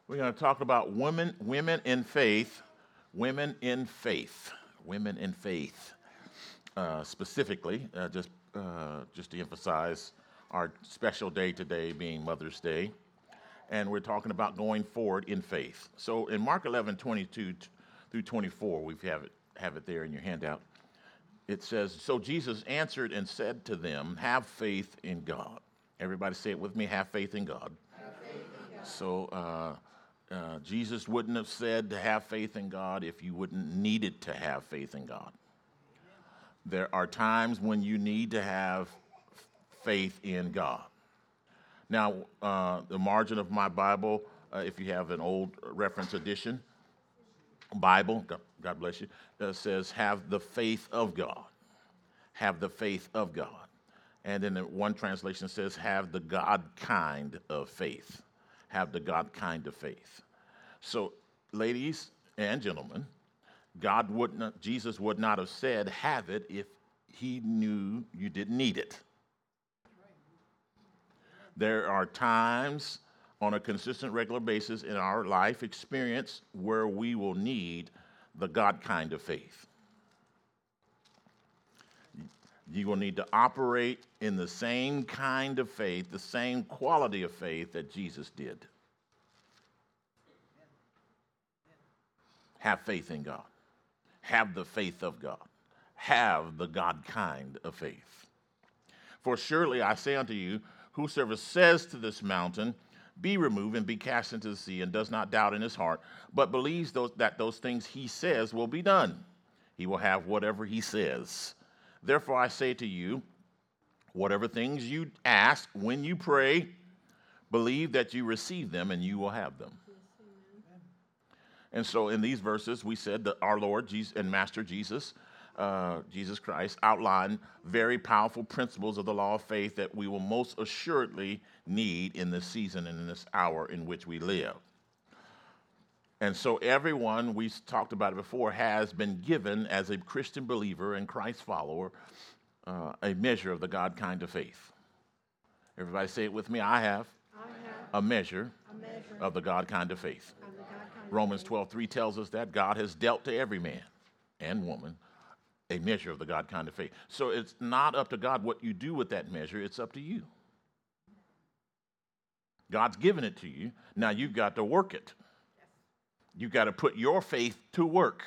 We're going to talk about women in faith, women in faith, women in faith. Specifically, just to emphasize our special day today being Mother's Day, and we're talking about going forward in faith. So in Mark 11:22 through 24, we have it there in your handout. It says, "So Jesus answered and said to them, 'Have faith in God.'" Everybody say it with me, "Have faith in God." Have faith in God. So Jesus wouldn't have said to have faith in God if you wouldn't needed to have faith in God. There are times when you need to have faith in God. Now, the margin of my Bible, if you have an old reference edition Bible, God bless you, says, "Have the faith of God." Have the faith of God. And then one translation says, "Have the God kind of faith." Have the God kind of faith. So, ladies and gentlemen, Jesus would not have said, "Have it," if he knew you didn't need it. There are times on a consistent, regular basis in our life experience where we will need the God kind of faith. You will need to operate in the same kind of faith, the same quality of faith that Jesus did. Have faith in God. Have the faith of God. Have the God kind of faith. "For surely I say unto you, whosoever says to this mountain, 'Be removed and be cast into the sea,' and does not doubt in his heart, but believes that those things he says will be done, he will have whatever he says. Therefore I say to you, whatever things you ask when you pray, believe that you receive them and you will have them." And so in these verses, we said that our Lord Jesus and Master Jesus, Jesus Christ, outlined very powerful principles of the law of faith that we will most assuredly need in this season and in this hour in which we live. And so everyone, we talked about it before, has been given as a Christian believer and Christ follower a measure of the God kind of faith. Everybody say it with me. I have a measure of the God kind of faith. Romans 12:3 tells us that God has dealt to every man and woman a measure of the God kind of faith. So it's not up to God what you do with that measure. It's up to you. God's given it to you. Now you've got to work it. You've got to put your faith to work.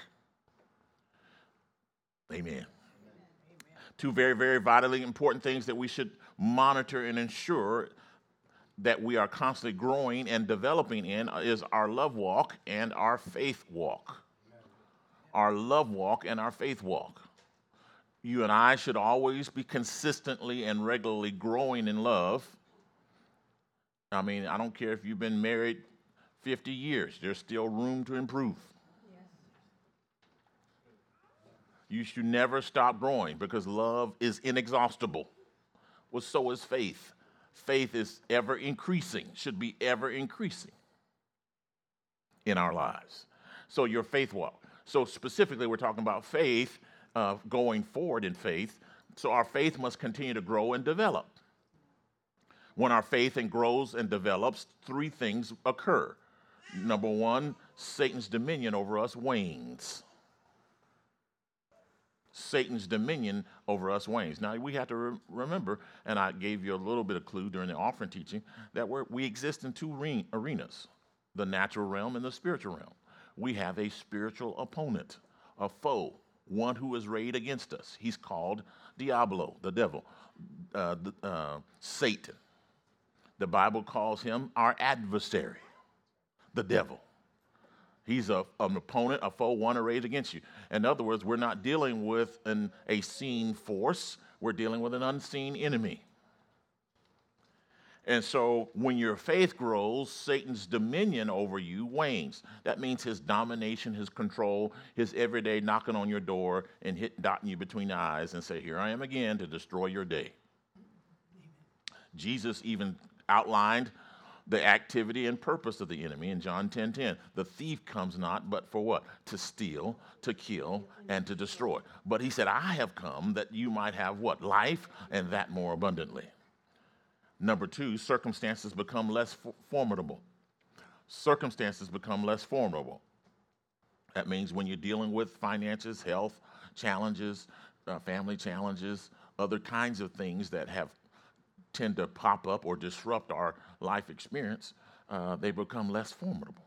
Amen. Two very, very vitally important things that we should monitor and ensure that we are constantly growing and developing in is our love walk and our faith walk. Our love walk and our faith walk. You and I should always be consistently and regularly growing in love. I mean, I don't care if you've been married 50 years, there's still room to improve. Yes. You should never stop growing because love is inexhaustible. Well, so is faith. Faith is ever increasing, should be ever increasing in our lives. So your faith walk. So specifically, we're talking about faith, going forward in faith. So our faith must continue to grow and develop. When our faith grows and develops, three things occur. Number one, Satan's dominion over us wanes. Satan's dominion over us wanes. Now, we have to remember, and I gave you a little bit of clue during the offering teaching, that we exist in two arenas, the natural realm and the spiritual realm. We have a spiritual opponent, a foe, one who is arrayed against us. He's called Diablo, the devil, Satan. The Bible calls him our adversary, the devil. He's an opponent, a foe, one arrayed against you. In other words, we're not dealing with a seen force. We're dealing with an unseen enemy. And so when your faith grows, Satan's dominion over you wanes. That means his domination, his control, his everyday knocking on your door and dotting you between the eyes and say, "Here I am again to destroy your day." Jesus even outlined the activity and purpose of the enemy in John 10:10. The thief comes not but for what? To steal, to kill, and to destroy. But he said, I have come that you might have what? Life, and that more abundantly. Number two, circumstances become less formidable. circumstances become less formidable. That means when you're dealing with finances, health challenges, family challenges, other kinds of things that tend to pop up or disrupt our life experience, they become less formidable.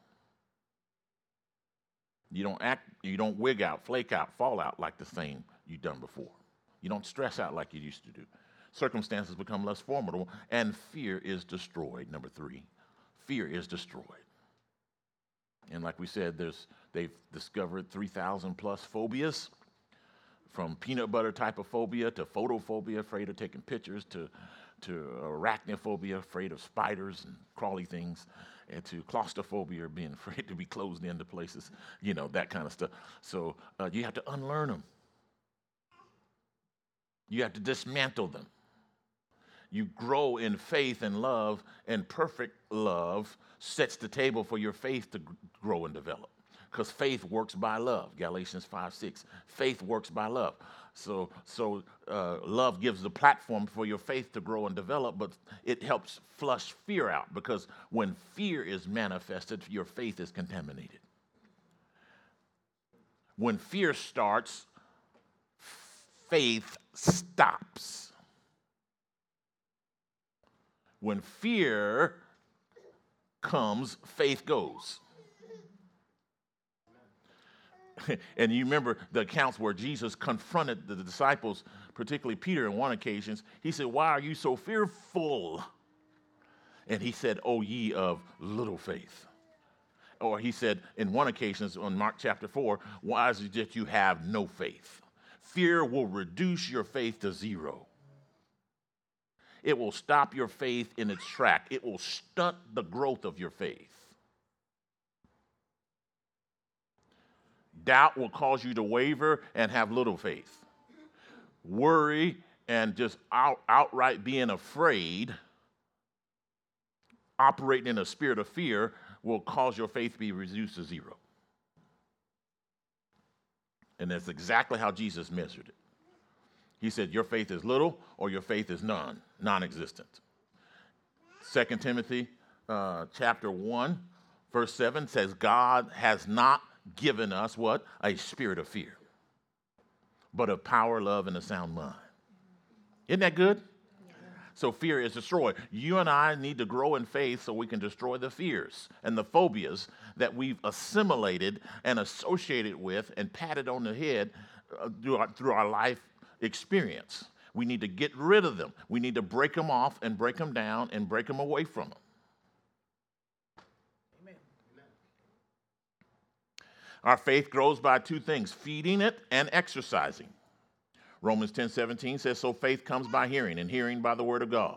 You don't wig out, flake out, fall out like the same you've done before. You don't stress out like you used to do. Circumstances become less formidable, and fear is destroyed. Number 3, fear is destroyed. And like we said, they've discovered 3,000 plus phobias, from peanut butter type of phobia to photophobia, afraid of taking pictures, to arachnophobia, afraid of spiders and crawly things, and to claustrophobia, being afraid to be closed into places, that kind of stuff. So you have to unlearn them. You have to dismantle them. You grow in faith and love, and perfect love sets the table for your faith to grow and develop. Because faith works by love, Galatians 5:6. Faith works by love. So love gives the platform for your faith to grow and develop, but it helps flush fear out, because when fear is manifested, your faith is contaminated. When fear starts, faith stops. When fear comes, faith goes. And you remember the accounts where Jesus confronted the disciples, particularly Peter on one occasion. He said, "Why are you so fearful?" And he said, "O ye of little faith." Or he said in one occasion on Mark chapter 4, "Why is it that you have no faith?" Fear will reduce your faith to zero. It will stop your faith in its track. It will stunt the growth of your faith. Doubt will cause you to waver and have little faith. Worry and just outright being afraid, operating in a spirit of fear, will cause your faith to be reduced to zero. And that's exactly how Jesus measured it. He said, your faith is little or your faith is non-existent. 2 Timothy chapter 1, verse 7 says, God has not given us what? A spirit of fear, but of power, love, and a sound mind. Isn't that good? Yeah. So fear is destroyed. You and I need to grow in faith so we can destroy the fears and the phobias that we've assimilated and associated with and patted on the head through our life experience. We need to get rid of them. We need to break them off and break them down and break them away from them. Our faith grows by two things, feeding it and exercising. Romans 10:17 says, so faith comes by hearing, and hearing by the word of God.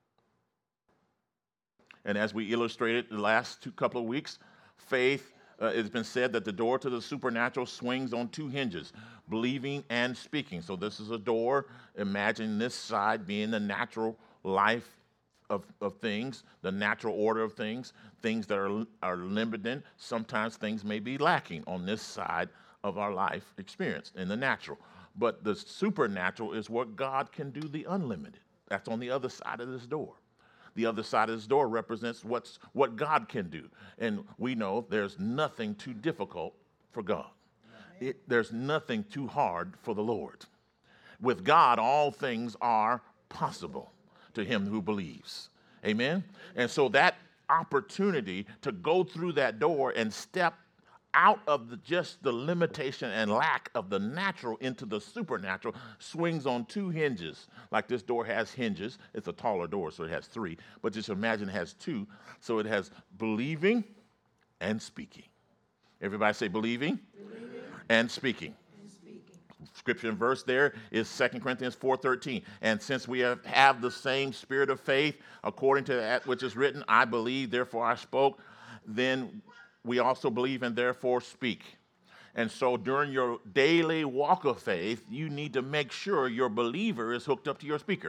And as we illustrated the last couple of weeks, faith, it's been said that the door to the supernatural swings on two hinges, believing and speaking. So this is a door. Imagine this side being the natural life of things, the natural order of things that are limited. Sometimes things may be lacking on this side of our life experience in the natural. But the supernatural is what God can do, the unlimited. That's on the other side of this door. The other side of this door represents what God can do. And we know there's nothing too difficult for God. There's nothing too hard for the Lord. With God, all things are possible to him who believes. Amen? And so that opportunity to go through that door and step out of just the limitation and lack of the natural into the supernatural swings on two hinges. Like this door has hinges. It's a taller door, so it has three. But just imagine it has two. So it has believing and speaking. Everybody say believing and speaking. Scripture and verse there is 2 Corinthians 4:13. And since we have the same spirit of faith, according to that which is written, I believe, therefore I spoke, then we also believe and therefore speak. And so during your daily walk of faith, you need to make sure your believer is hooked up to your speaker.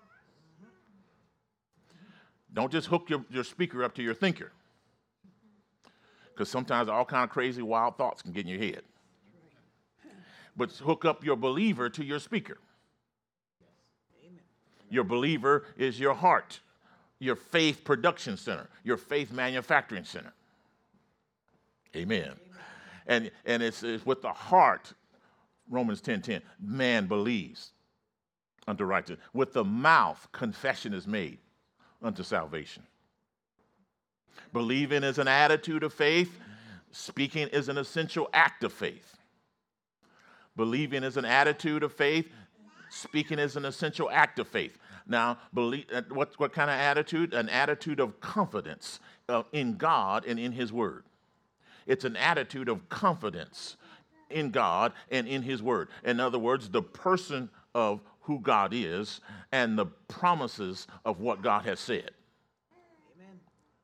Don't just hook your speaker up to your thinker. Because sometimes all kind of crazy, wild thoughts can get in your head. But hook up your believer to your speaker. Your believer is your heart, your faith production center, your faith manufacturing center. Amen. And it's with the heart, Romans 10:10, man believes unto righteousness. With the mouth, confession is made unto salvation. Believing is an attitude of faith. Speaking is an essential act of faith. Believing is an attitude of faith. Speaking is an essential act of faith. Now, what kind of attitude? An attitude of confidence in God and in His Word. It's an attitude of confidence in God and in His Word. In other words, the person of who God is and the promises of what God has said. Amen.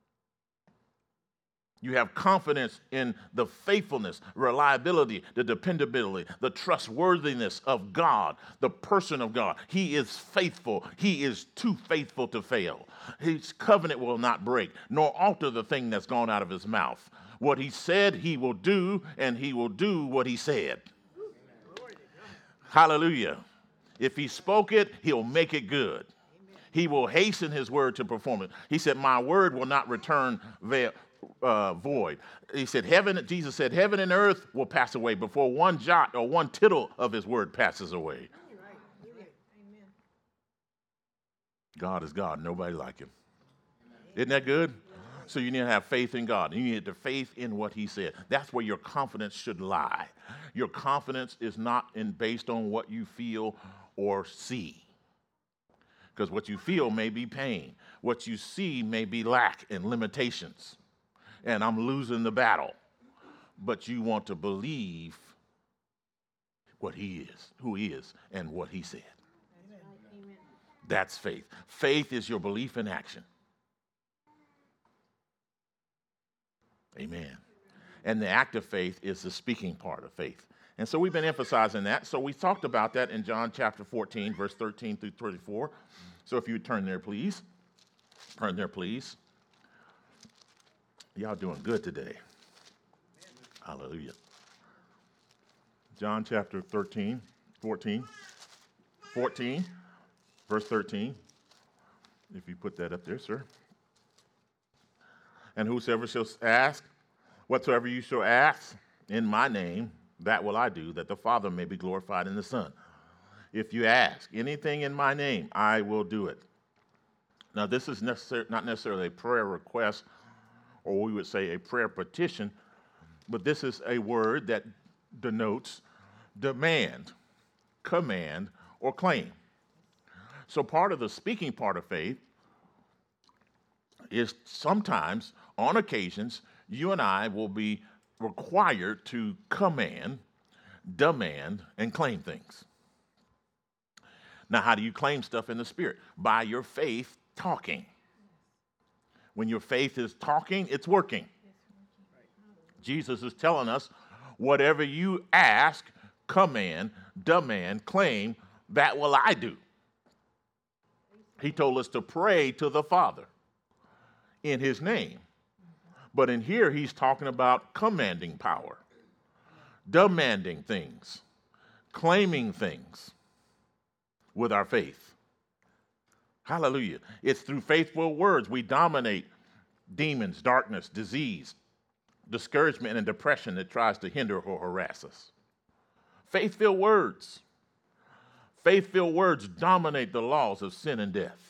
You have confidence in the faithfulness, reliability, the dependability, the trustworthiness of God, the person of God. He is faithful. He is too faithful to fail. His covenant will not break, nor alter the thing that's gone out of His mouth. What He said, He will do, and He will do what He said. Hallelujah. If He spoke it, He'll make it good. He will hasten His word to perform it. He said, my word will not return void. He said, Jesus said, heaven and earth will pass away before one jot or one tittle of His word passes away. God is God. Nobody like Him. Isn't that good? So you need to have faith in God. You need the faith in what He said. That's where your confidence should lie. Your confidence is not based on what you feel or see. Because what you feel may be pain. What you see may be lack and limitations. And I'm losing the battle. But you want to believe what He is, who He is, and what He said. Amen. That's faith. Faith is your belief in action. Amen. And the act of faith is the speaking part of faith. And so we've been emphasizing that. So we talked about that in John chapter 14, verse 13 through 34. So if you would turn there, please. Turn there, please. Y'all doing good today. Hallelujah. John chapter 14, verse 13. If you put that up there, sir. And whosoever shall ask, whatsoever you shall ask in my name, that will I do, that the Father may be glorified in the Son. If you ask anything in my name, I will do it. Now, this is not necessarily a prayer request, or we would say a prayer petition, but this is a word that denotes demand, command, or claim. So part of the speaking part of faith is sometimes, on occasions, you and I will be required to command, demand, and claim things. Now, how do you claim stuff in the Spirit? By your faith talking. When your faith is talking, it's working. Jesus is telling us, whatever you ask, command, demand, claim, that will I do. He told us to pray to the Father in His name. But in here, He's talking about commanding power, demanding things, claiming things with our faith. Hallelujah. It's through faithful words we dominate demons, darkness, disease, discouragement, and depression that tries to hinder or harass us. Faith-filled words. Faith-filled words dominate the laws of sin and death.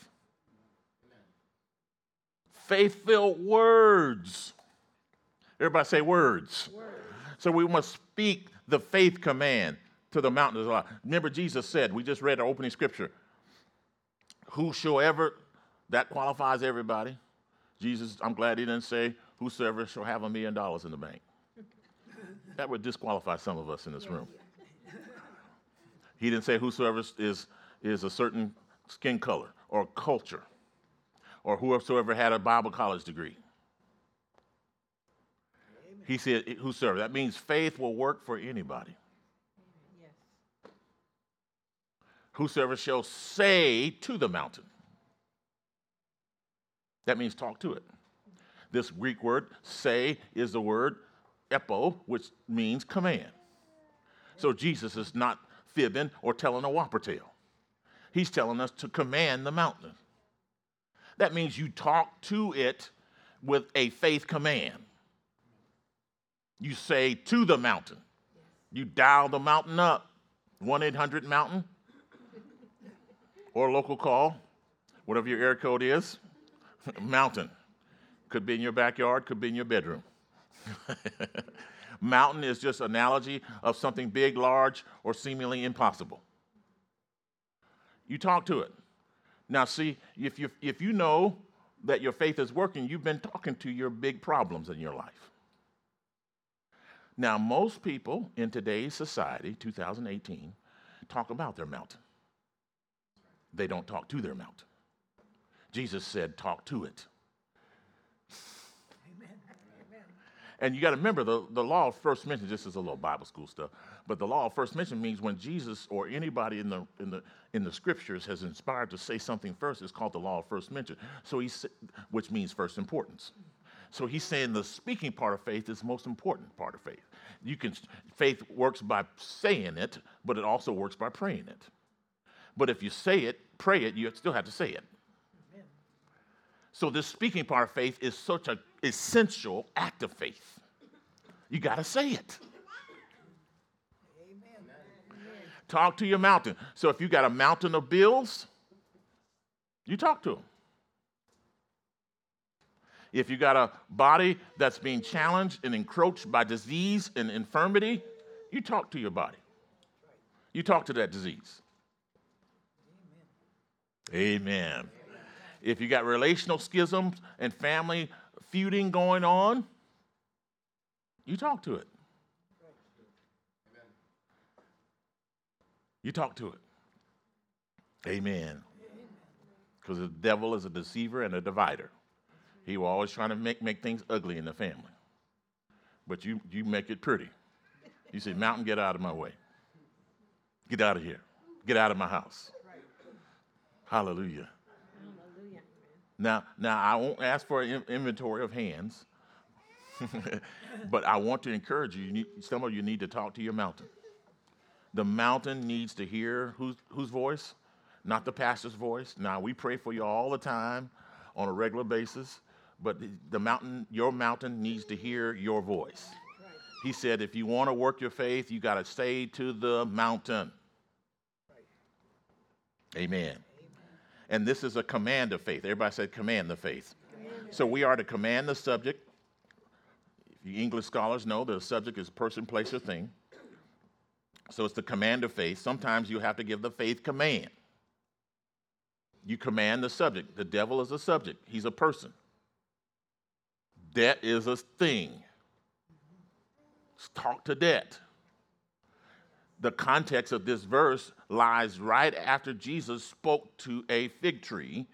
Faith-filled words. Everybody say words. So we must speak the faith command to the mountains of life. Remember, Jesus said, we just read our opening scripture, whosoever, that qualifies everybody. Jesus, I'm glad He didn't say, whosoever shall have $1 million in the bank. That would disqualify some of us in this room. He didn't say whosoever is a certain skin color or culture, or whosoever had a Bible college degree. Amen. He said, whosoever. That means faith will work for anybody. Yes. Whosoever shall say to the mountain. That means talk to it. This Greek word, say, is the word epo, which means command. So Jesus is not fibbing or telling a whopper tale. He's telling us to command the mountain. That means you talk to it with a faith command. You say to the mountain. You dial the mountain up, 1-800-MOUNTAIN, or local call, whatever your area code is, mountain. Could be in your backyard, could be in your bedroom. Mountain is just analogy of something big, large, or seemingly impossible. You talk to it. Now see, if you know that your faith is working, you've been talking to your big problems in your life. Now, most people in today's society, 2018, talk about their mountain. They don't talk to their mountain. Jesus said, talk to it. Amen. And you got to remember, the law of first mention, this is a little Bible school stuff, but the law of first mention means when Jesus or anybody in the scriptures has inspired to say something first, it's called the law of first mention. So which means first importance. So he's saying the speaking part of faith is the most important part of faith. Faith works by saying it, but it also works by praying it. But if you say it, pray it, you still have to say it. Amen. So this speaking part of faith is such an essential act of faith. You got to say it. Amen. Talk to your mountain. So if you got a mountain of bills, you talk to them. If you got a body that's being challenged and encroached by disease and infirmity, you talk to your body. You talk to that disease. Amen. Amen. If you got relational schisms and family feuding going on, you talk to it. You talk to it. Amen. Because the devil is a deceiver and a divider. He will always try to make things ugly in the family. But you make it pretty. You say, mountain, get out of my way. Get out of here. Get out of my house. Hallelujah. Now I won't ask for an inventory of hands, but I want to encourage you. Some of you need to talk to your mountain. The mountain needs to hear whose voice? Not the pastor's voice. Now, we pray for you all the time on a regular basis. But your mountain needs to hear your voice. Right. He said, if you want to work your faith, you got to say to the mountain. Right. Amen. Amen. And this is a command of faith. Everybody said command the faith. So we are to command the subject. You English scholars know the subject is person, place, or thing. So it's the command of faith. Sometimes you have to give the faith command. You command the subject. The devil is a subject. He's a person. Debt is a thing. Talk to debt. The context of this verse lies right after Jesus spoke to a fig tree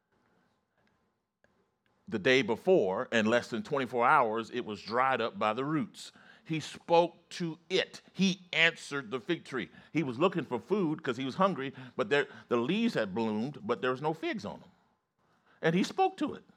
the day before, and less than 24 hours, it was dried up by the roots. He spoke to it. He answered the fig tree. He was looking for food because he was hungry, but the leaves had bloomed, but there was no figs on them. And he spoke to it.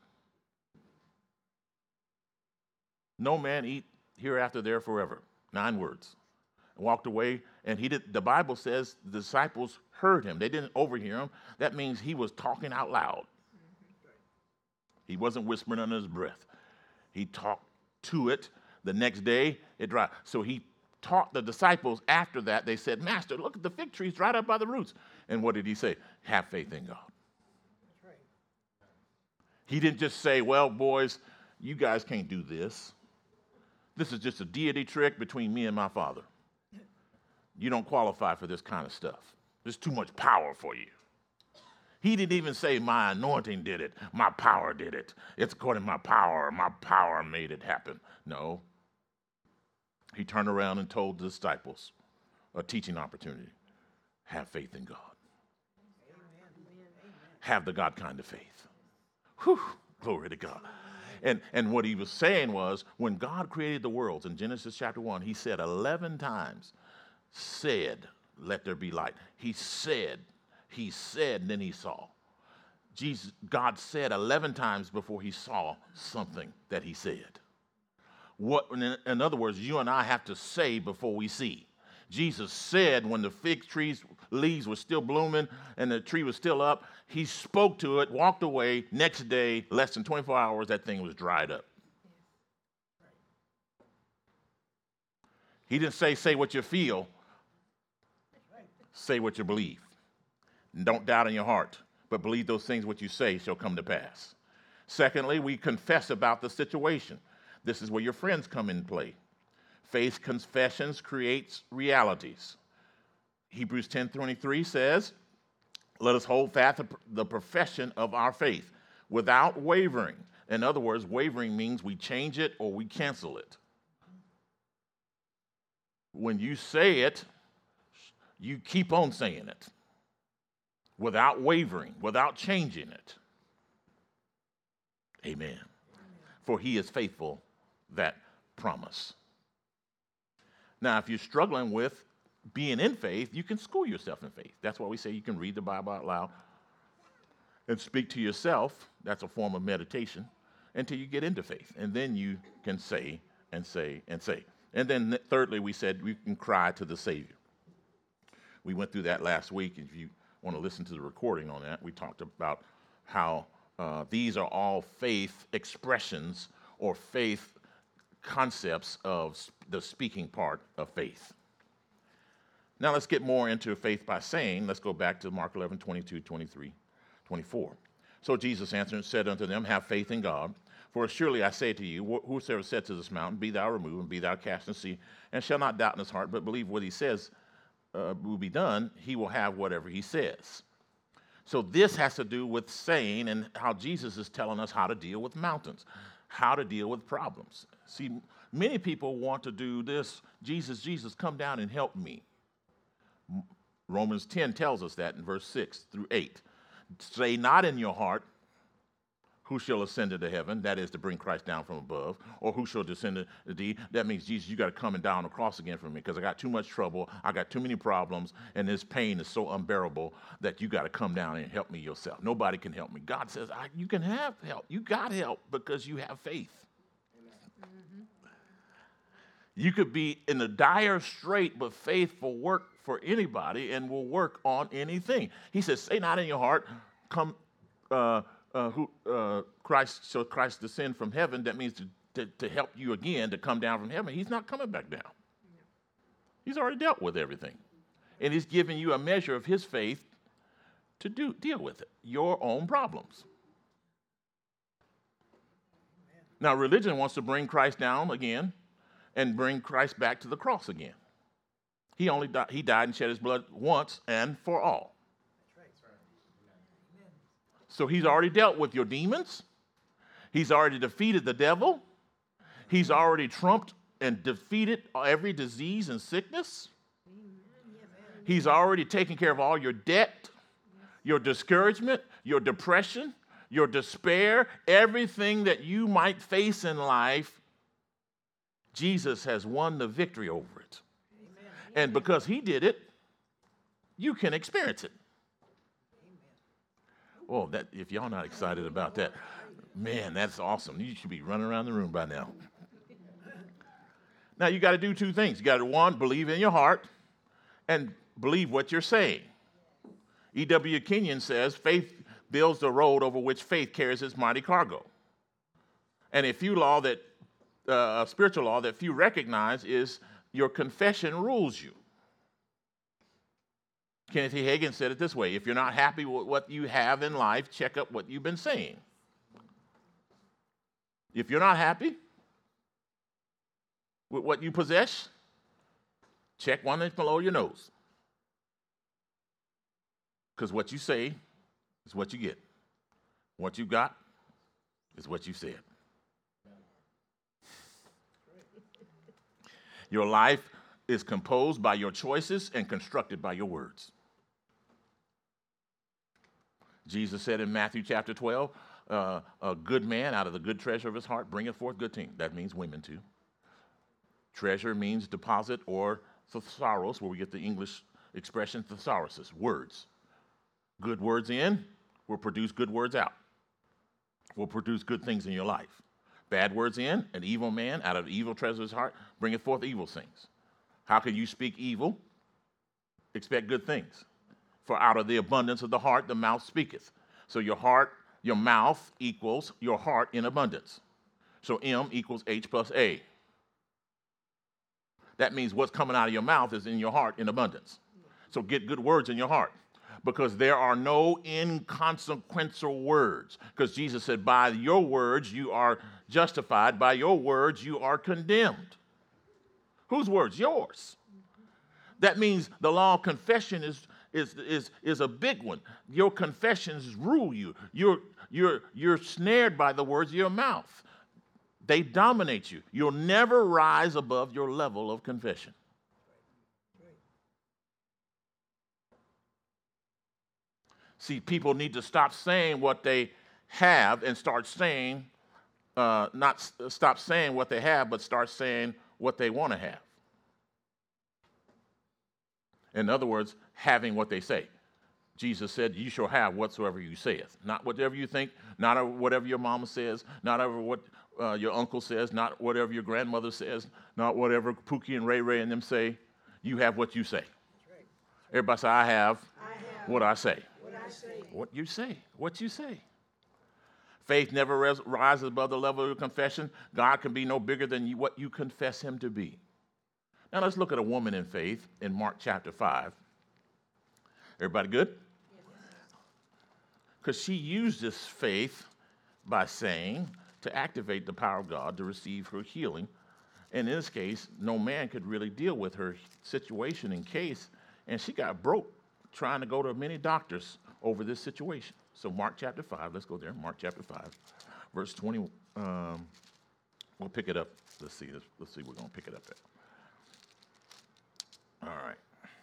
No man eat hereafter there forever. 9 words. Walked away, and the Bible says the disciples heard him. They didn't overhear him. That means he was talking out loud. He wasn't whispering under his breath. He talked to it. The next day, it dried. So he taught the disciples after that. They said, Master, look at the fig trees dried up by the roots. And what did he say? Have faith in God. That's right. He didn't just say, well, boys, you guys can't do this. This is just a deity trick between me and my Father. You don't qualify for this kind of stuff. There's too much power for you. He didn't even say my anointing did it. My power did it. It's according to my power. My power made it happen. No. He turned around and told the disciples a teaching opportunity. Have faith in God. Amen. Have the God kind of faith. Whew, glory to God. And what he was saying was, when God created the worlds in Genesis chapter 1, he said 11 times, said, let there be light. He said, and then he saw. God said 11 times before he saw something that he said. In other words, you and I have to say before we see. Jesus said when the fig tree's leaves were still blooming and the tree was still up, he spoke to it, walked away. Next day, less than 24 hours, that thing was dried up. He didn't say what you feel, say what you believe. And don't doubt in your heart, but believe those things what you say shall come to pass. Secondly, we confess about the situation. This is where your friends come in play. Faith confessions creates realities. Hebrews 10:23 says, let us hold fast the profession of our faith without wavering. In other words, wavering means we change it or we cancel it. When you say it, you keep on saying it without wavering, without changing it. Amen. For he is faithful that promise. Now, if you're struggling with being in faith, you can school yourself in faith. That's why we say you can read the Bible out loud and speak to yourself. That's a form of meditation until you get into faith. And then you can say and say and say. And then thirdly, we said we can cry to the Savior. We went through that last week. If you want to listen to the recording on that, we talked about how these are all faith expressions or faith concepts of the speaking part of faith. Now let's get more into faith by saying, let's go back to Mark 11, 22, 23, 24. So Jesus answered and said unto them, have faith in God. For surely I say to you, whosoever said to this mountain, be thou removed, and be thou cast in the sea, and shall not doubt in his heart, but believe what he says will be done, he will have whatever he says. So this has to do with saying and how Jesus is telling us how to deal with mountains, how to deal with problems. See, many people want to do this, Jesus, come down and help me. Romans 10 tells us that in verse 6 through 8. Say not in your heart, who shall ascend into heaven? That is to bring Christ down from above. Or who shall descend to thee? That means, Jesus, you got to come and down on the cross again for me because I got too much trouble. I got too many problems. And this pain is so unbearable that you got to come down and help me yourself. Nobody can help me. God says, you can have help. You got help because you have faith. Mm-hmm. You could be in a dire strait, but faith will work for anybody and will work on anything. He says, say not in your heart, come, Christ descend from heaven. That means to help you again to come down from heaven. He's not coming back down. He's already dealt with everything. And he's giving you a measure of his faith to deal with it, your own problems. Now, religion wants to bring Christ down again and bring Christ back to the cross again. He died and shed his blood once and for all. So he's already dealt with your demons. He's already defeated the devil. He's already trumped and defeated every disease and sickness. He's already taken care of all your debt, your discouragement, your depression, your despair, everything that you might face in life. Jesus has won the victory over it. And because he did it, you can experience it. Oh, that if y'all not excited about that, man, that's awesome. You should be running around the room by now. Now, you got to do two things. You got to, one, believe in your heart and believe what you're saying. E.W. Kenyon says, faith builds the road over which faith carries its mighty cargo. And a spiritual law that few recognize is your confession rules you. Kenneth E. Hagin said it this way: if you're not happy with what you have in life, check up what you've been saying. If you're not happy with what you possess, check one inch below your nose. Because what you say is what you get. What you got is what you said. Your life is composed by your choices and constructed by your words. Jesus said in Matthew chapter 12, a good man out of the good treasure of his heart bringeth forth good things. That means women too. Treasure means deposit or thesaurus, where we get the English expression thesauruses, words. Good words in will produce good words out, will produce good things in your life. Bad words in, an evil man out of the evil treasure of his heart bringeth forth evil things. How can you speak evil? Expect good things. For out of the abundance of the heart, the mouth speaketh. So your mouth equals your heart in abundance. So M equals H plus A. That means what's coming out of your mouth is in your heart in abundance. So get good words in your heart, because there are no inconsequential words. Because Jesus said, by your words you are justified, by your words you are condemned. Whose words? Yours. That means the law of confession is a big one. Your confessions rule you. You're snared by the words of your mouth. They dominate you. You'll never rise above your level of confession. See, people need to stop saying what they have and start saying, not stop saying what they have, but start saying what they want to have. In other words, having what they say. Jesus said, you shall have whatsoever you saith. Not whatever you think, not whatever your mama says, not over what your uncle says, not whatever your grandmother says, not whatever Pookie and Ray Ray and them say. You have what you say. Right. Everybody say, I have what I say. What you say. What you say. Faith never rises above the level of confession. God can be no bigger than what you confess him to be. Now let's look at a woman in faith in Mark chapter 5. Everybody good? Because she used this faith by saying to activate the power of God to receive her healing. And in this case, no man could really deal with her situation in case, and she got broke trying to go to many doctors over this situation. So Mark chapter 5, let's go there. Mark chapter 5, verse 20. We'll pick it up. Let's see. We're going to pick it up at. All right.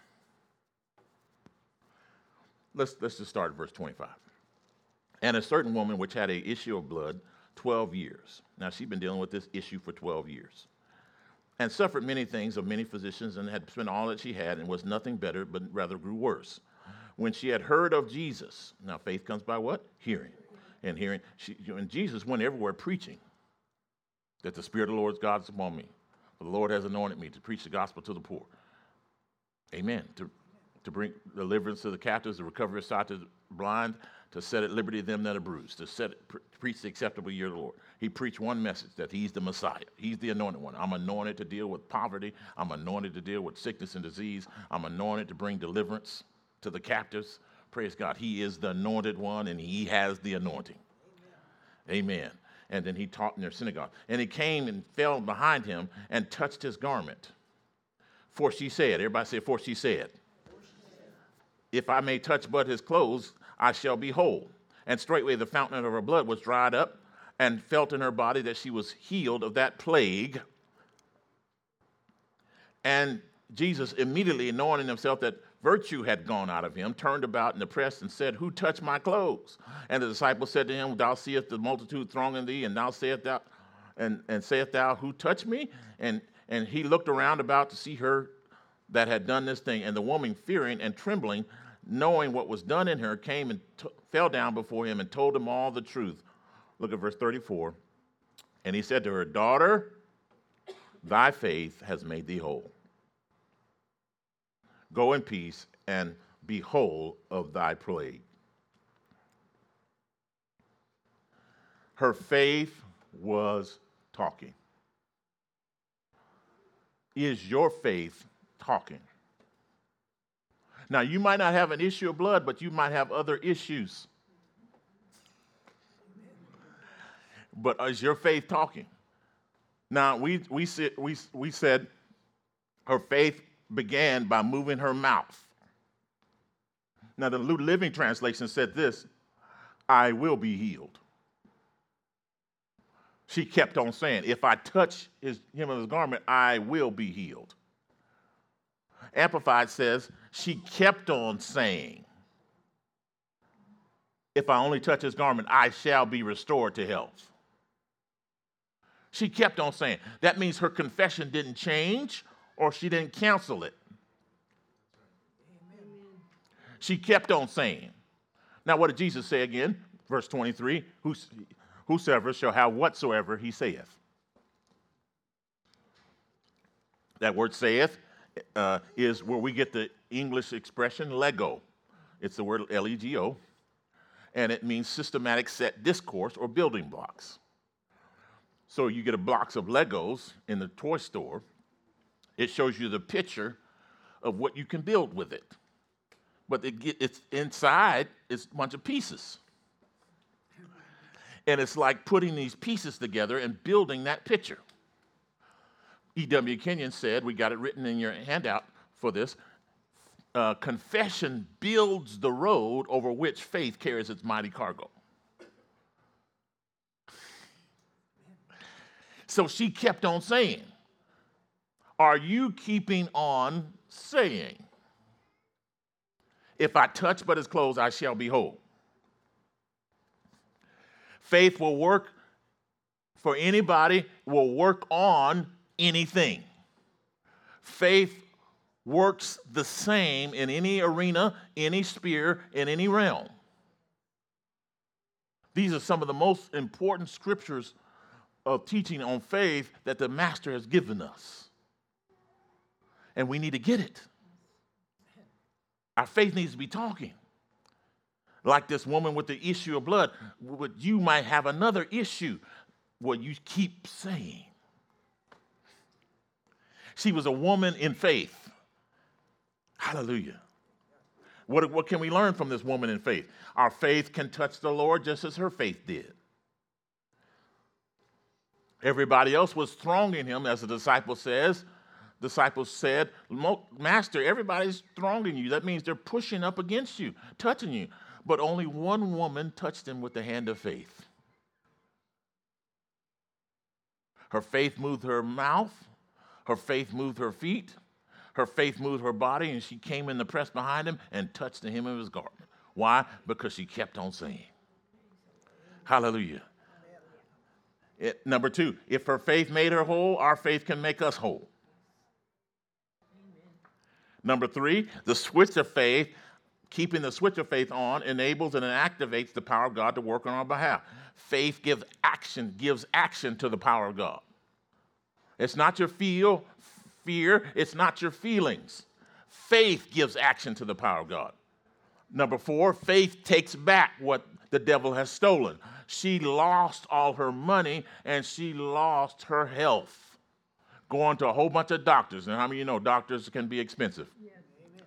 Let's just start at verse 25. And a certain woman which had an issue of blood 12 years. Now, she'd been dealing with this issue for 12 years. And suffered many things of many physicians, and had spent all that she had, and was nothing better, but rather grew worse. When she had heard of Jesus, now faith comes by what? Hearing. And hearing, and Jesus went everywhere preaching that the Spirit of the Lord God is upon me. For the Lord has anointed me to preach the gospel to the poor. Amen. To bring deliverance to the captives, to recover his sight to the blind, to set at liberty them that are bruised, to preach the acceptable year of the Lord. He preached one message, that he's the Messiah. He's the anointed one. I'm anointed to deal with poverty. I'm anointed to deal with sickness and disease. I'm anointed to bring deliverance to the captives. Praise God. He is the anointed one, and he has the anointing. Amen. And then he taught in their synagogue. And he came and fell behind him and touched his garment. For she said, everybody say, for she said, if I may touch but his clothes, I shall be whole. And straightway the fountain of her blood was dried up, and felt in her body that she was healed of that plague. And Jesus, immediately knowing in himself that virtue had gone out of him, turned about in the press and said, who touched my clothes? And the disciples said to him, thou seest the multitude thronging thee, and thou sayest thou, and sayest thou, who touched me? And he looked around about to see her that had done this thing. And the woman, fearing and trembling, knowing what was done in her, came and fell down before him and told him all the truth. Look at verse 34. And he said to her, daughter, thy faith has made thee whole. Go in peace and be whole of thy plague. Her faith was talking. Is your faith talking? Now, you might not have an issue of blood, but you might have other issues. But is your faith talking? Now, we said her faith began by moving her mouth. Now, the New Living Translation said this, I will be healed. She kept on saying, if I touch him of his garment, I will be healed. Amplified says, she kept on saying, if I only touch his garment, I shall be restored to health. She kept on saying. That means her confession didn't change, or she didn't cancel it. Amen. She kept on saying. Now, what did Jesus say again? Verse 23, whosoever shall have whatsoever he saith. That word saith is where we get the English expression lego. It's the word L-E-G-O, and it means systematic set discourse or building blocks. So you get a box of Legos in the toy store, It shows you the picture of what you can build with it. But it's inside, it's a bunch of pieces. And it's like putting these pieces together and building that picture. E.W. Kenyon said, we got it written in your handout for this, confession builds the road over which faith carries its mighty cargo. So she kept on saying, are you keeping on saying, if I touch but his clothes, I shall be whole? Faith will work for anybody, will work on anything. Faith works the same in any arena, any sphere, in any realm. These are some of the most important scriptures of teaching on faith that the Master has given us. And we need to get it. Our faith needs to be talking. Like this woman with the issue of blood, you might have another issue where you keep saying. She was a woman in faith. Hallelujah. What can we learn from this woman in faith? Our faith can touch the Lord just as her faith did. Everybody else was thronging him, as the disciple says. Disciples said, Master, everybody's thronging you. That means they're pushing up against you, touching you. But only one woman touched him with the hand of faith. Her faith moved her mouth. Her faith moved her feet. Her faith moved her body, and she came in the press behind him and touched the hem of his garment. Why? Because she kept on saying. Hallelujah. Number 2, if her faith made her whole, our faith can make us whole. Amen. Number 3, the switch of faith, keeping the switch of faith on, enables and activates the power of God to work on our behalf. Faith gives action to the power of God. It's not your fear, it's not your feelings. Faith gives action to the power of God. Number 4, faith takes back what the devil has stolen. She lost all her money and she lost her health. Going to a whole bunch of doctors. And how many of you know doctors can be expensive? Yes. Amen.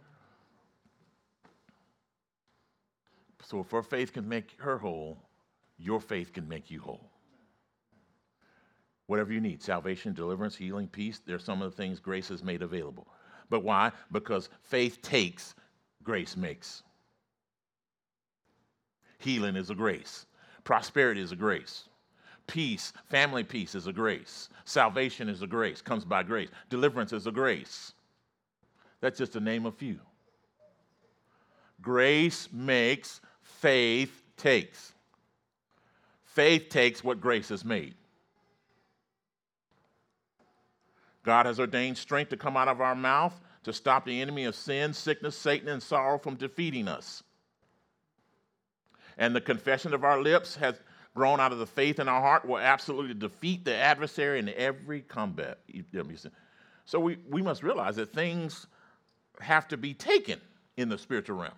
So if her faith can make her whole, your faith can make you whole. Whatever you need, salvation, deliverance, healing, peace, there's some of the things grace has made available. But why? Because faith takes, grace makes. Healing is a grace. Prosperity is a grace. Peace, family peace is a grace. Salvation is a grace, comes by grace. Deliverance is a grace. That's just to name a few. Grace makes, faith takes. Faith takes what grace has made. God has ordained strength to come out of our mouth to stop the enemy of sin, sickness, Satan, and sorrow from defeating us. And the confession of our lips has grown out of the faith in our heart will absolutely defeat the adversary in every combat. So we must realize that things have to be taken in the spiritual realm.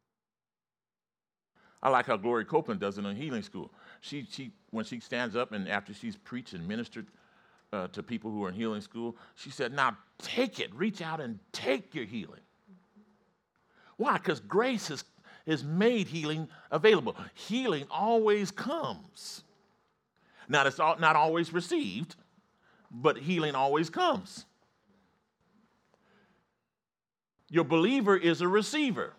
I like how Gloria Copeland does it in healing school. She when she stands up and after she's preached and ministered to people who are in healing school, she said, now take it. Reach out and take your healing. Why? Because grace is made healing available. Healing always comes. Now, it's not always received, but healing always comes. Your believer is a receiver.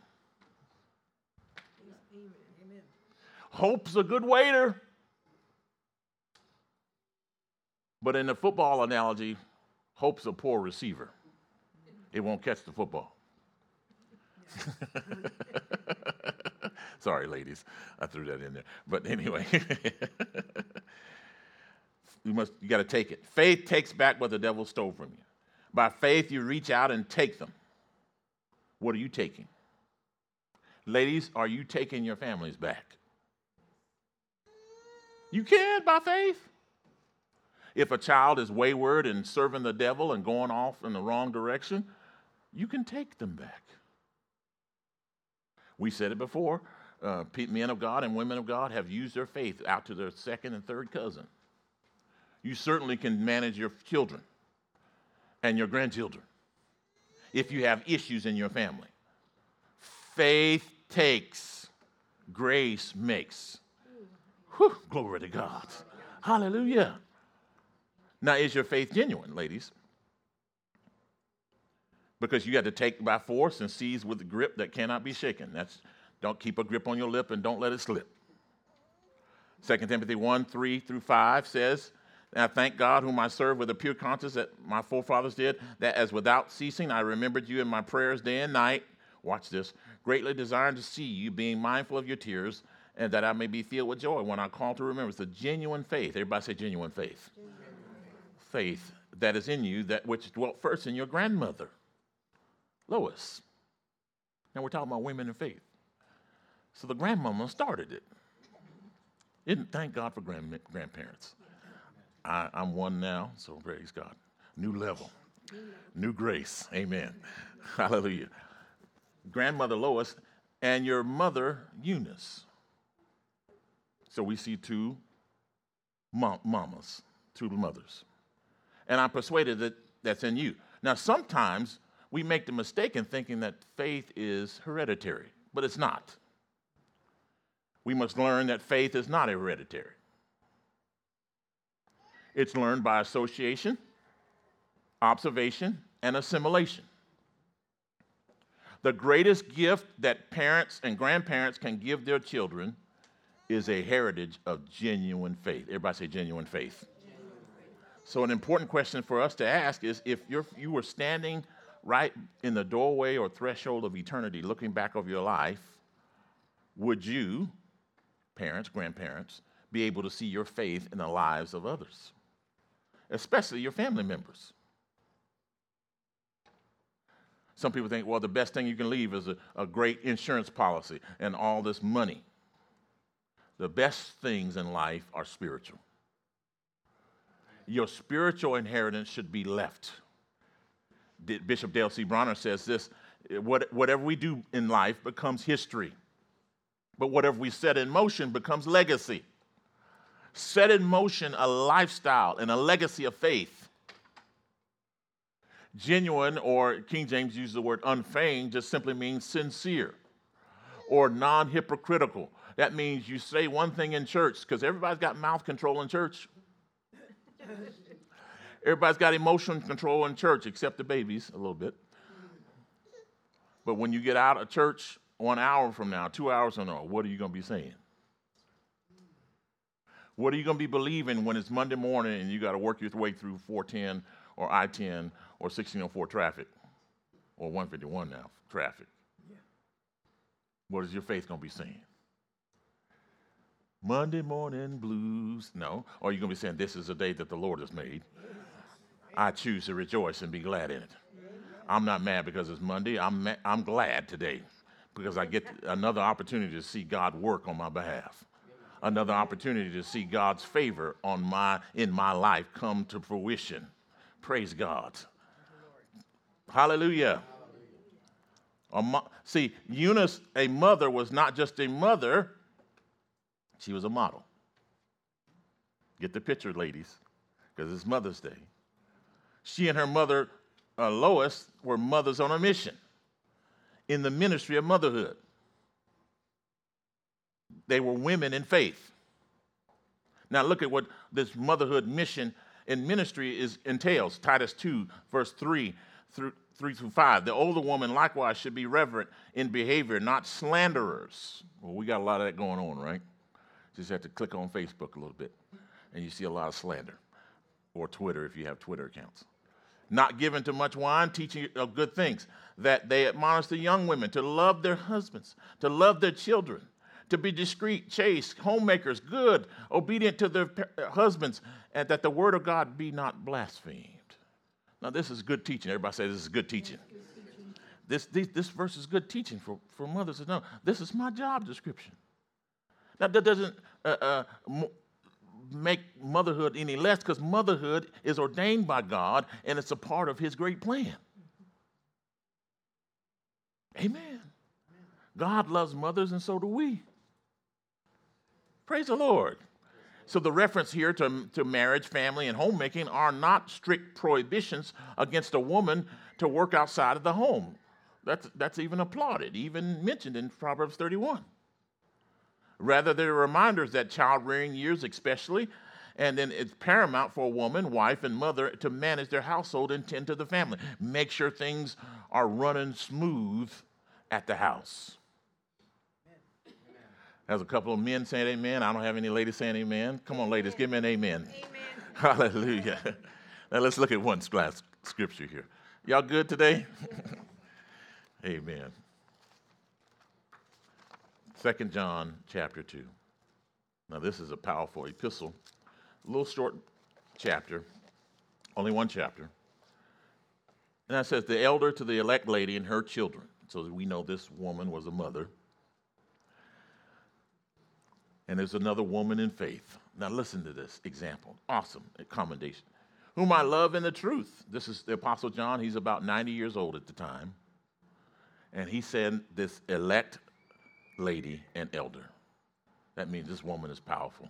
Amen. Hope's a good waiter. But in the football analogy, hope's a poor receiver. It won't catch the football. Sorry, ladies. I threw that in there. But anyway, you got to take it. Faith takes back what the devil stole from you. By faith, you reach out and take them. What are you taking? Ladies, are you taking your families back? You can by faith. If a child is wayward and serving the devil and going off in the wrong direction, you can take them back. We said it before. Men of God and women of God have used their faith out to their second and third cousin. You certainly can manage your children and your grandchildren if you have issues in your family. Faith takes, grace makes. Whew, glory to God. Hallelujah. Now, is your faith genuine, ladies? Because you got to take by force and seize with a grip that cannot be shaken. Don't keep a grip on your lip and don't let it slip. 2 Timothy 1:3-5 says, "And I thank God whom I serve with a pure conscience that my forefathers did, that as without ceasing I remembered you in my prayers day and night," watch this, "greatly desiring to see you, being mindful of your tears, and that I may be filled with joy when I call to remembrance the genuine faith." Everybody say genuine faith. Faith that is in you, that which dwelt first in your grandmother, Lois. Now we're talking about women in faith. So the grandmama started it. Thank God for grandparents. I'm one now, so praise God. New level, new grace. Amen. Hallelujah. Grandmother Lois and your mother Eunice. So we see two mamas, two mothers. And I'm persuaded that that's in you. Now, sometimes we make the mistake in thinking that faith is hereditary, but it's not. We must learn that faith is not hereditary. It's learned by association, observation, and assimilation. The greatest gift that parents and grandparents can give their children is a heritage of genuine faith. Everybody say genuine faith. So an important question for us to ask is, if you were standing right in the doorway or threshold of eternity looking back over your life, would you, parents, grandparents, be able to see your faith in the lives of others, especially your family members? Some people think, well, the best thing you can leave is a great insurance policy and all this money. The best things in life are spiritual. Your spiritual inheritance should be left. Bishop Dale C. Bronner says this, whatever we do in life becomes history, but whatever we set in motion becomes legacy. Set in motion a lifestyle and a legacy of faith. Genuine, or King James uses the word unfeigned, just simply means sincere or non-hypocritical. That means you say one thing in church, because everybody's got mouth control in church. Everybody's got emotion control in church, except the babies a little bit. But when you get out of church 1 hour from now, 2 hours from now, what are you going to be saying? What are you going to be believing when it's Monday morning and you got to work your way through 410 or I-10 or 1604 traffic, or 151 now traffic? Yeah. What is your faith going to be saying? Monday morning blues? No. Or are you going to be saying, this is a day that the Lord has made. I choose to rejoice and be glad in it. I'm not mad because it's Monday. I'm glad today because I get another opportunity to see God work on my behalf. Another opportunity to see God's favor in my life come to fruition. Praise God. Hallelujah. See, Eunice, a mother, was not just a mother, she was a model. Get the picture, ladies, because it's Mother's Day. She and her mother, Lois, were mothers on a mission in the ministry of motherhood. They were women in faith. Now look at what this motherhood mission and ministry entails. Titus 2, verse 3 through 5. The older woman likewise should be reverent in behavior, not slanderers. Well, we got a lot of that going on, right? Just have to click on Facebook a little bit, and you see a lot of slander. Or Twitter, if you have Twitter accounts. Not given to much wine, teaching of good things, that they admonish the young women to love their husbands, to love their children, to be discreet, chaste, homemakers, good, obedient to their husbands, and that the word of God be not blasphemed. Now, this is good teaching. Everybody say this is good teaching. This verse is good teaching for mothers to know. This is my job description. Now, that doesn't make motherhood any less, because motherhood is ordained by God, and it's a part of his great plan. Amen. God loves mothers, and so do we. Praise the Lord. So the reference here to marriage, family, and homemaking are not strict prohibitions against a woman to work outside of the home. That's even applauded, even mentioned in Proverbs 31. Rather, they're reminders that child-rearing years especially, and then it's paramount for a woman, wife, and mother to manage their household and tend to the family. Make sure things are running smooth at the house. There's a couple of men saying amen. I don't have any ladies saying amen. Come on, ladies, give me an amen. Amen. Hallelujah. Now let's look at one last scripture here. Y'all good today? Amen. 2 John chapter 2. Now this is a powerful epistle. A little short chapter, only one chapter. And that says, the elder to the elect lady and her children. So we know this woman was a mother. And there's another woman in faith. Now listen to this example. Awesome commendation. Whom I love in the truth. This is the Apostle John. He's about 90 years old at the time. And he said this elect lady and elder. That means this woman is powerful.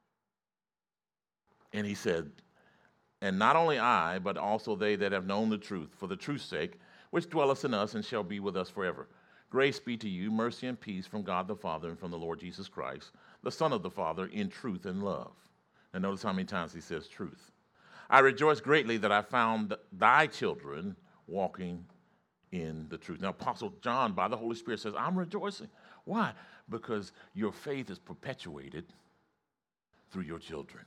And he said, and not only I, but also they that have known the truth, for the truth's sake, which dwelleth in us and shall be with us forever. Grace be to you, mercy and peace from God the Father and from the Lord Jesus Christ, the Son of the Father, in truth and love. And notice how many times he says truth. I rejoice greatly that I found thy children walking in the truth. Now, Apostle John, by the Holy Spirit, says, I'm rejoicing. Why? Because your faith is perpetuated through your children.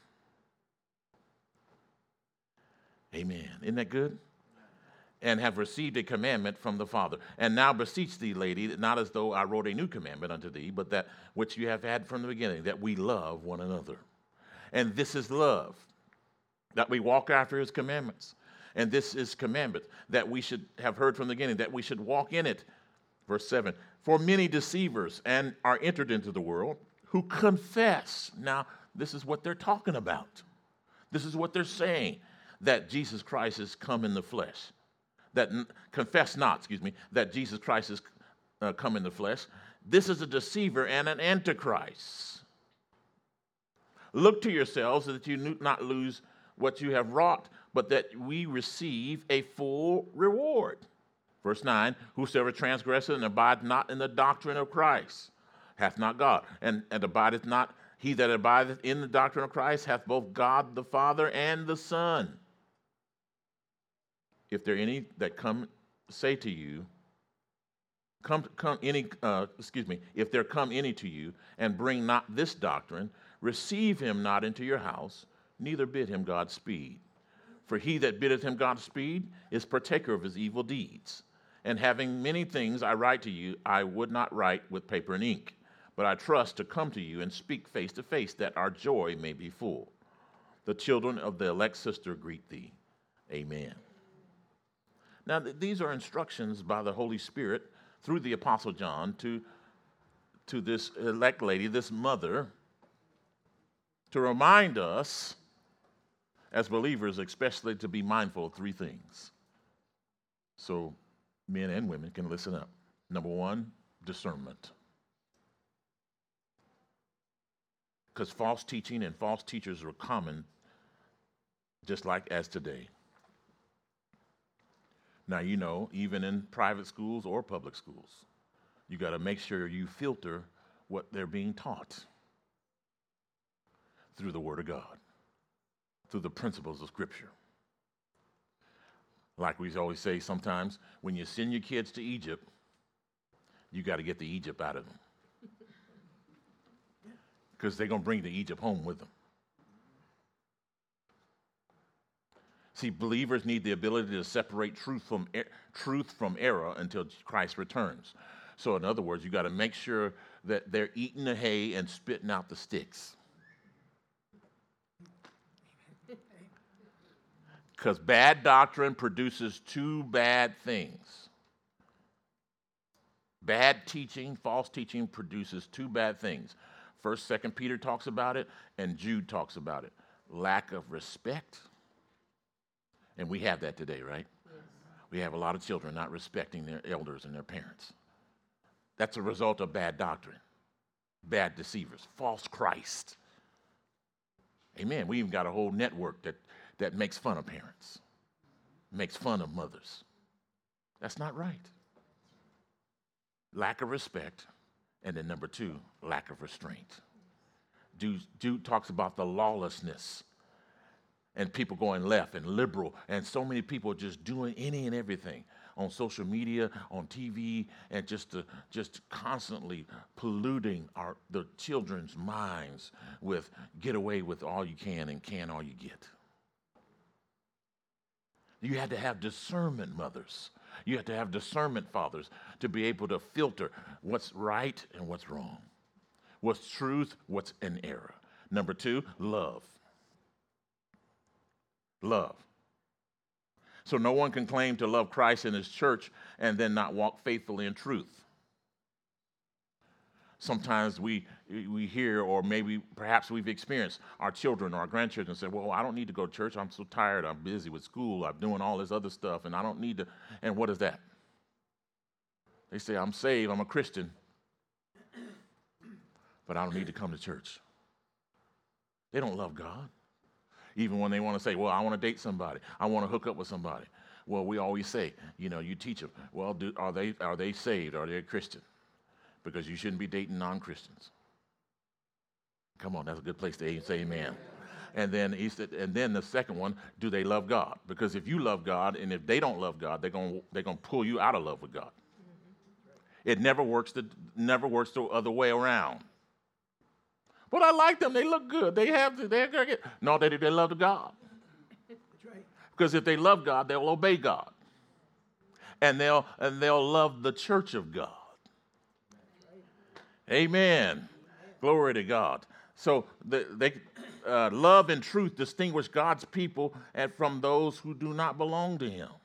Amen. Isn't that good? And have received a commandment from the Father. And now beseech thee, lady, not as though I wrote a new commandment unto thee, but that which you have had from the beginning, that we love one another. And this is love, that we walk after his commandments. And this is commandment, that we should have heard from the beginning, that we should walk in it. Verse 7, for many deceivers and are entered into the world who confess. Now, this is what they're talking about. This is what they're saying, that Jesus Christ has come in the flesh. That Jesus Christ has come in the flesh. This is a deceiver and an antichrist. Look to yourselves so that you do not lose what you have wrought, but that we receive a full reward. Verse 9, whosoever transgresseth and abideth not in the doctrine of Christ hath not God, and abideth not, he that abideth in the doctrine of Christ hath both God the Father and the Son. If there any that say to you, if there come any to you and bring not this doctrine, receive him not into your house, neither bid him Godspeed. For he that biddeth him Godspeed is partaker of his evil deeds. And having many things I write to you, I would not write with paper and ink, but I trust to come to you and speak face to face, that our joy may be full. The children of the elect sister greet thee. Amen. Now, these are instructions by the Holy Spirit through the Apostle John to this elect lady, this mother, to remind us as believers, especially to be mindful of three things. So men and women can listen up. Number one, discernment. Because false teaching and false teachers are common, just like as today. Now, you know, even in private schools or public schools, you got to make sure you filter what they're being taught through the Word of God, through the principles of Scripture. Like we always say sometimes, when you send your kids to Egypt, you got to get the Egypt out of them. Because they're going to bring the Egypt home with them. See, believers need the ability to separate truth from error until Christ returns. So in other words, you got to make sure that they're eating the hay and spitting out the sticks. Because bad doctrine produces two bad things. Bad teaching, false teaching produces two bad things. 1st, 2nd Peter talks about it, and Jude talks about it. Lack of respect. And we have that today, right? Yes. We have a lot of children not respecting their elders and their parents. That's a result of bad doctrine, bad deceivers, false Christ. Amen. We even got a whole network that makes fun of parents, makes fun of mothers. That's not right. Lack of respect. And then number 2, lack of restraint. Jude talks about the lawlessness and people going left and liberal, and so many people just doing any and everything on social media, on TV, and just constantly polluting the children's minds with get away with all you can and can all you get. You had to have discernment, mothers. You have to have discernment, fathers, to be able to filter what's right and what's wrong, what's truth, what's an error. Number 2, love. Love. So no one can claim to love Christ and his church and then not walk faithfully in truth. Sometimes we hear, or maybe perhaps we've experienced, our children or our grandchildren say, well, I don't need to go to church. I'm so tired. I'm busy with school. I'm doing all this other stuff, and I don't need to. And what is that? They say, I'm saved. I'm a Christian, but I don't need to come to church. They don't love God. Even when they want to say, well, I want to date somebody. I want to hook up with somebody. Well, we always say, you teach them, well, are they saved? Are they a Christian? Because you shouldn't be dating non-Christians. Come on, that's a good place to say amen. And then the second one, do they love God? Because if you love God and if they don't love God, they're gonna pull you out of love with God. It never works the other way around. But I like them. They look good. They're good. No, they love God. That's right. Because if they love God, they'll obey God, and they'll love the church of God. Amen. Glory to God. So love and truth distinguish God's people from those who do not belong to him.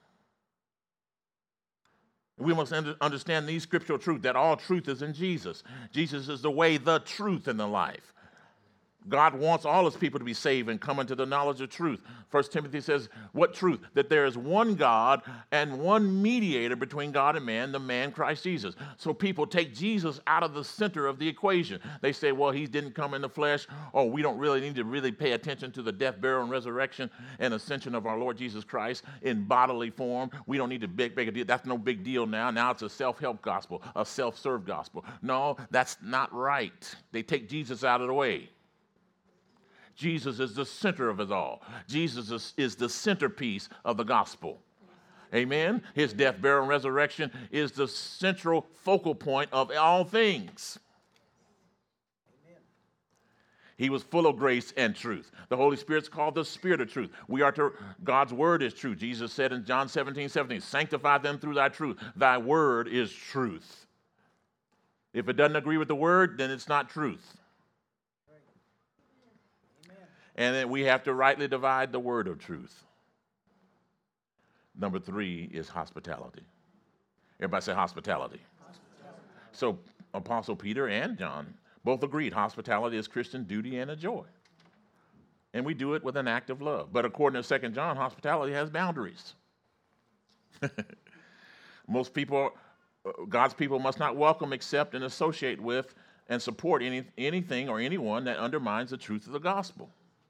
We must understand these scriptural truths, that all truth is in Jesus. Jesus is the way, the truth, and the life. God wants all his people to be saved and come into the knowledge of truth. 1 Timothy says, what truth? That there is one God and one mediator between God and man, the man Christ Jesus. So people take Jesus out of the center of the equation. They say, well, he didn't come in the flesh, or we don't really need to really pay attention to the death, burial, and resurrection and ascension of our Lord Jesus Christ in bodily form. We don't need to make a deal. That's no big deal now. Now it's a self-help gospel, a self-serve gospel. No, that's not right. They take Jesus out of the way. Jesus is the center of it all. Jesus is the centerpiece of the gospel. Amen? His death, burial, and resurrection is the central focal point of all things. Amen. He was full of grace and truth. The Holy Spirit's called the Spirit of truth. God's word is truth. Jesus said in John 17:17, sanctify them through thy truth. Thy word is truth. If it doesn't agree with the word, then it's not truth. And then we have to rightly divide the word of truth. Number 3 is hospitality. Everybody say hospitality. So Apostle Peter and John both agreed hospitality is Christian duty and a joy. And we do it with an act of love. But according to 2 John, hospitality has boundaries. Most people, God's people must not welcome, accept, and associate with and support anything or anyone that undermines the truth of the gospel.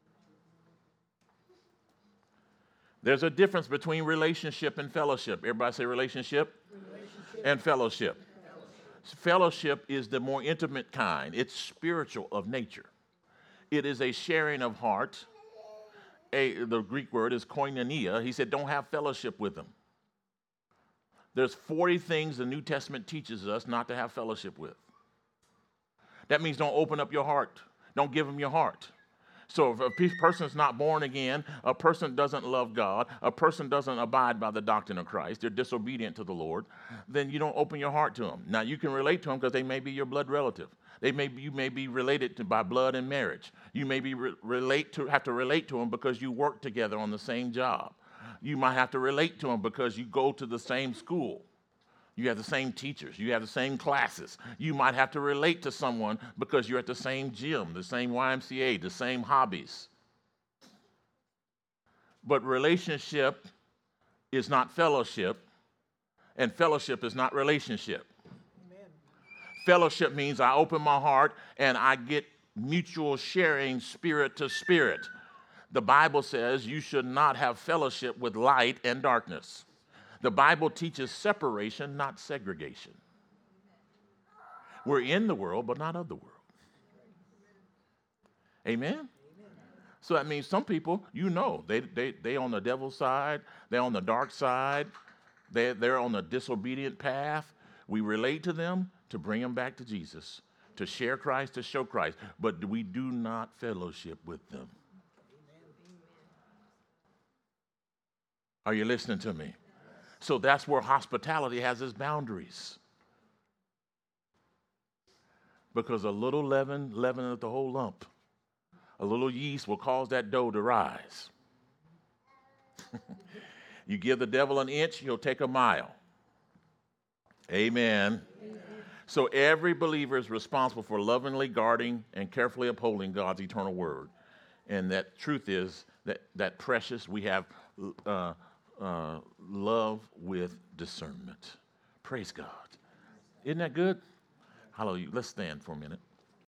There's a difference between relationship and fellowship. Everybody say relationship and fellowship. Fellowship is the more intimate kind. It's spiritual of nature. It is a sharing of heart. The Greek word is koinonia. He said, don't have fellowship with them. There's 40 things the New Testament teaches us not to have fellowship with. That means don't open up your heart. Don't give them your heart. So if a person is not born again, a person doesn't love God, a person doesn't abide by the doctrine of Christ, they're disobedient to the Lord, then you don't open your heart to them. Now, you can relate to them because they may be your blood relative. You may be related to by blood and marriage. You may be have to relate to them because you work together on the same job. You might have to relate to them because you go to the same school. You have the same teachers. You have the same classes. You might have to relate to someone because you're at the same gym, the same YMCA, the same hobbies. But relationship is not fellowship, and fellowship is not relationship. Amen. Fellowship means I open my heart and I get mutual sharing spirit to spirit. The Bible says you should not have fellowship with light and darkness. The Bible teaches separation, not segregation. We're in the world, but not of the world. Amen? So that means some people, they on the devil's side, they're on the dark side, they're on the disobedient path. We relate to them to bring them back to Jesus, to share Christ, to show Christ, but we do not fellowship with them. Are you listening to me? So that's where hospitality has its boundaries. Because a little leaven leaveneth the whole lump. A little yeast will cause that dough to rise. You give the devil an inch, he'll take a mile. Amen. Amen. So every believer is responsible for lovingly guarding and carefully upholding God's eternal word. And that truth is that precious, we have love with discernment. Praise God. Isn't that good? Hallelujah. Let's stand for a minute.